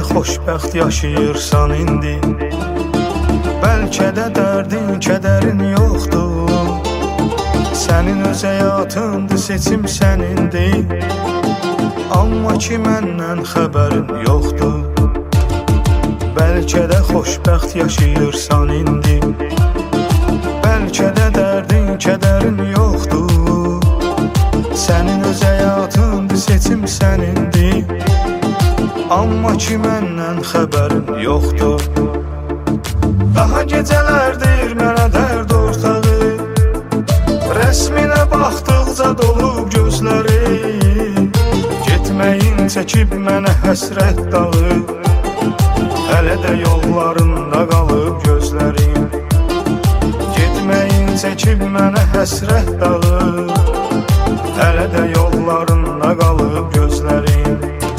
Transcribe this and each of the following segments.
xoşbəxt yaşayırsan indi. Bəlkə də dərdin, kədərin yoxdur. Sənin öz həyatındır, seçim sənindir. Amma ki məndən xəbərin yoxdur. Bəlkə də xoşbəxt yaşayırsan indi. Bəlkə də dərdin, kədərin yoxdur. Sənin öz həyatındır, seçim sənindir. Amma ki məndən xəbərin yoxdur. Daha gecələrdir mənə dərd ortağı. Rəsminə baxdıqca dolub gözləri. Getməyin çəkib mənə həsrət dağı. Hələ də yollarında qalıb gözlərim. Getməyin çəkib mənə həsrət dağı. Hələ də yollarında qalıb gözlərim.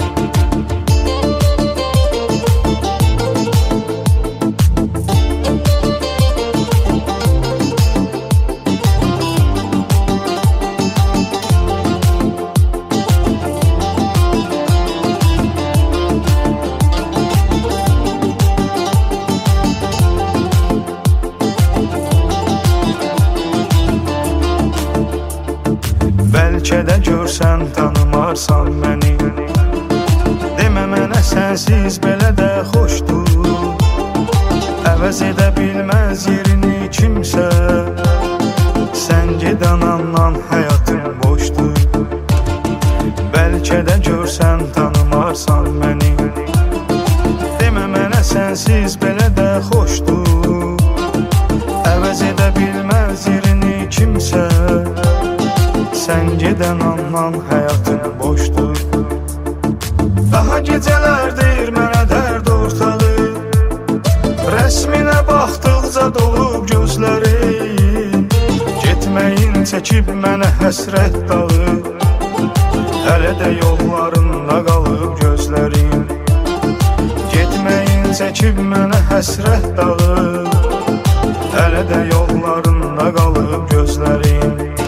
Bəlkə də görsən tanımarsan məni. Demə mənə sənsiz belə də xoşdur. Əvəz edə bilməz yerini kimsə. Sən gedən andan həyatım boşdur. Bəlkə də görsən tanımarsan məni. Demə mənə sənsiz belə də xoşdur. Əvəz edə bilməz yerini kimsə. Sən gedən andan həyatım boşdur. Daha gecələrdir mənə dərd ortağı. Rəsminə baxdıqca dolub gözləri. Getməyin çəkib mənə həsrət dağı. Hələ də yollarında qalıb gözlərim. Getməyin çəkib mənə həsrət dağı. Hələ də yollarında qalıb gözlərim.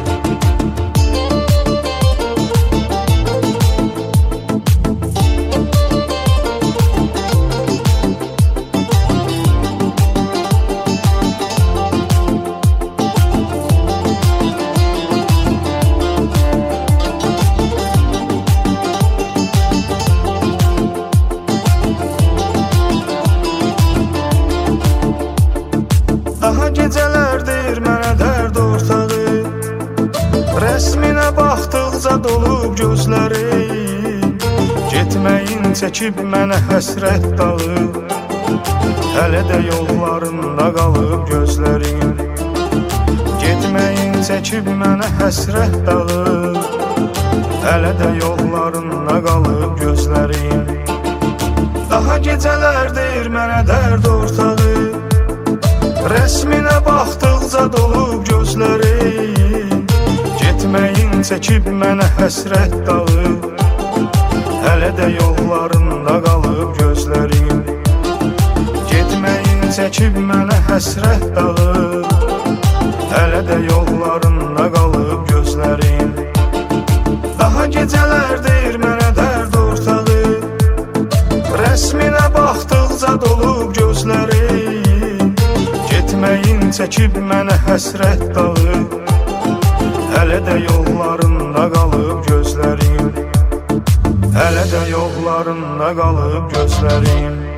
Daha gecələrdir mənə dərd ortağı. Rəsminə baxdıqca dolub gözləri. Getməyin çəkib mənə həsrət dağı. Hələ də yollarında qalıb gözlərim. Getməyin çəkib mənə həsrət dağı. Hələ də yollarında qalıb gözlərim. Daha gecələrdir mənə dərd ortağı. Rəsminə baxdıqca dolub gözləri. Getməyin çəkib mənə həsrət dağı. Hələ də yollarında qalıb gözlərim. Getməyin çəkib mənə həsrət dağı. Hələ də yollarında qalıb gözlərim. Daha gecələrdir mənə dərd ortağı. Rəsminə baxdıqca dolub gözləri. Getməyin çəkib mənə həsrət dağı. Hələ də yollarında qalıb gözlərim. Hələ də yollarında qalıb gözlərim.